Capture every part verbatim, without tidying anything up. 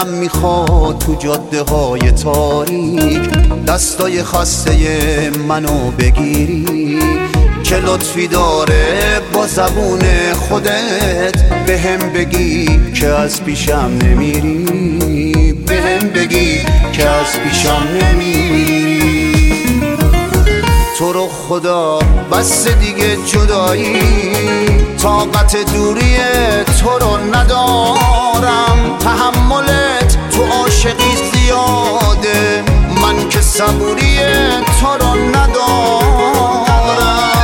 دلم میخواد تو جاده های تاریک دستای خسته منو بگیری، چه لطفی داره با زبون خودت بهم بگی که از پیشم نمیری، بهم بگی که از پیشم نمیری. تو رو خدا بس دیگه جدایی، طاقت دوری تو رو ندارم، تحملت تو عاشقی زیاده، من که صبوری تو رو ندارم.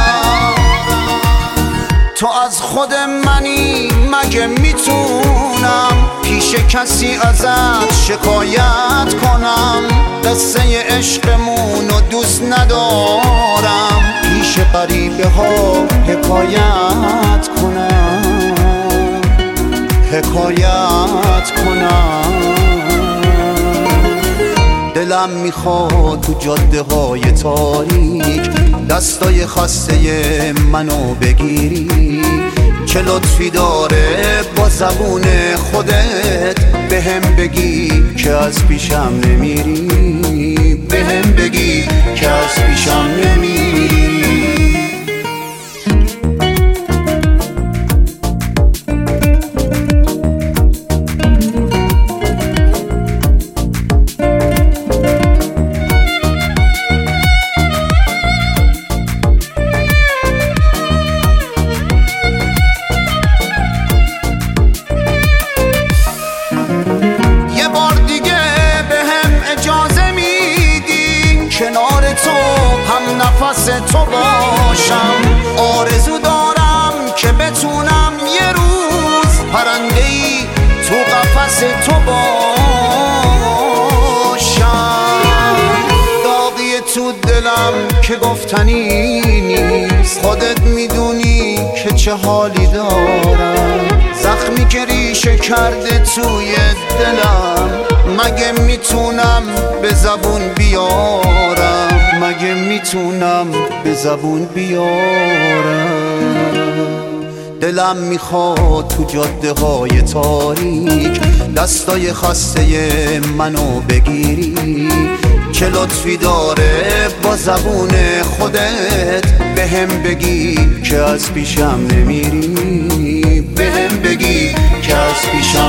تو از خود منی مگه میتونم پیش کسی ازت شکایت کنم؟ قصه عشقمون رو دوست ندارم پیش غریبه ها حکایت کنم، حکایت کنم. دلم میخواد تو جاده های تاریک دستای خسته منو بگیری، چه لطفی داره با زبون خودت بهم بگی که از پیشم نمیری، بهم بگی که از پیشم نمیری. کنار تو هم نفس تو باشم، آرزو دارم که بتونم یه روز پرنده‌ای تو قفس تو باشم. داغی تو دلم که گفتنی نیست، خودت میدونی که چه حالی دارم، زخمی که ریشه کرده توی دلم مگه میتونم به زبون بیارم، مگه میتونم به زبون بیارم. دلم میخواد تو جاده های تاریک دستای خسته منو بگیری، چه لطفی داره با زبون خودت بهم بگی که از پیشم نمیری، بهم بگی که از پیشم